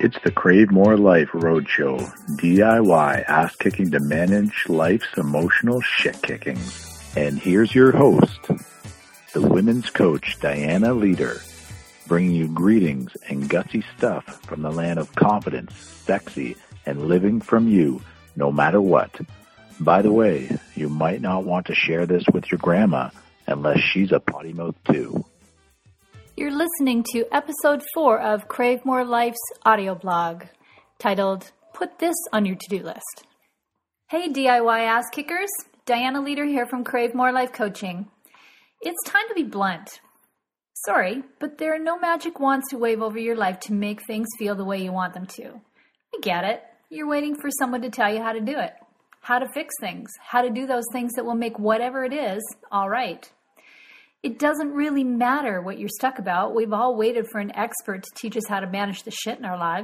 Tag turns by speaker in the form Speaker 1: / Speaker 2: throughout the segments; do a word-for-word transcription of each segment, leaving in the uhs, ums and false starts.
Speaker 1: It's the Crave More Life Roadshow, D I Y ass-kicking to manage life's emotional shit-kickings. And here's your host, the women's coach, Diana Leader, bringing you greetings and gutsy stuff from the land of confidence, sexy, and living from you, no matter what. By the way, you might not want to share this with your grandma unless she's a potty mouth too.
Speaker 2: You're listening to episode four of Crave More Life's audio blog, titled, Put This on Your To-Do List. Hey D I Y ass kickers, Diana Leader here from Crave More Life Coaching. It's time to be blunt. Sorry, but there are no magic wands to wave over your life to make things feel the way you want them to. I get it. You're waiting for someone to tell you how to do it, how to fix things, how to do those things that will make whatever it is all right. It doesn't really matter what you're stuck about. We've all waited for an expert to teach us how to manage the shit in our lives.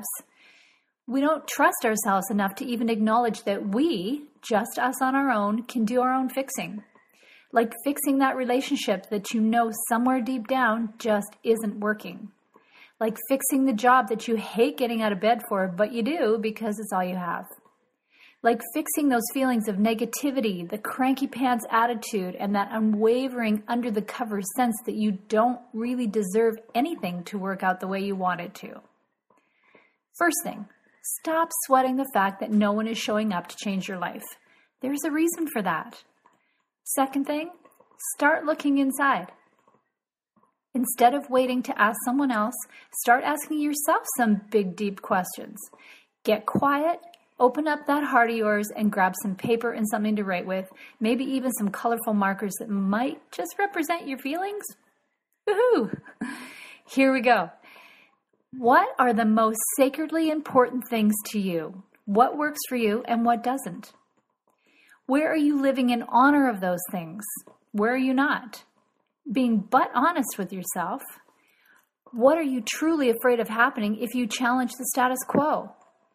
Speaker 2: We don't trust ourselves enough to even acknowledge that we, just us on our own, can do our own fixing. Like fixing that relationship that you know somewhere deep down just isn't working. Like fixing the job that you hate getting out of bed for, but you do because it's all you have. Like fixing those feelings of negativity, the cranky pants attitude, and that unwavering under-the-cover sense that you don't really deserve anything to work out the way you want it to. First thing, stop sweating the fact that no one is showing up to change your life. There's a reason for that. Second thing, start looking inside. Instead of waiting to ask someone else, start asking yourself some big, deep questions. Get quiet. Open up that heart of yours and grab some paper and something to write with, maybe even some colorful markers that might just represent your feelings. Woohoo! Here we go. What are the most sacredly important things to you? What works for you and what doesn't? Where are you living in honor of those things? Where are you not? Being but honest with yourself. What are you truly afraid of happening if you challenge the status quo?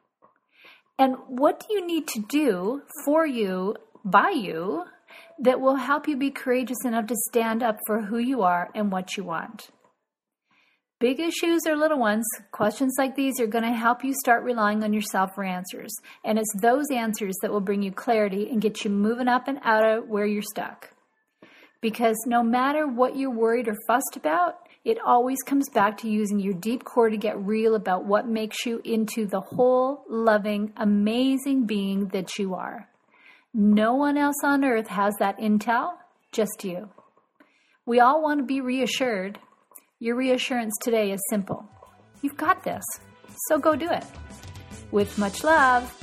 Speaker 2: And what do you need to do for you, by you, that will help you be courageous enough to stand up for who you are and what you want? Big issues or little ones, questions like these are going to help you start relying on yourself for answers. And it's those answers that will bring you clarity and get you moving up and out of where you're stuck. Because no matter what you're worried or fussed about, it always comes back to using your deep core to get real about what makes you into the whole, loving, amazing being that you are. No one else on earth has that intel, just you. We all want to be reassured. Your reassurance today is simple. You've got this, so go do it. With much love.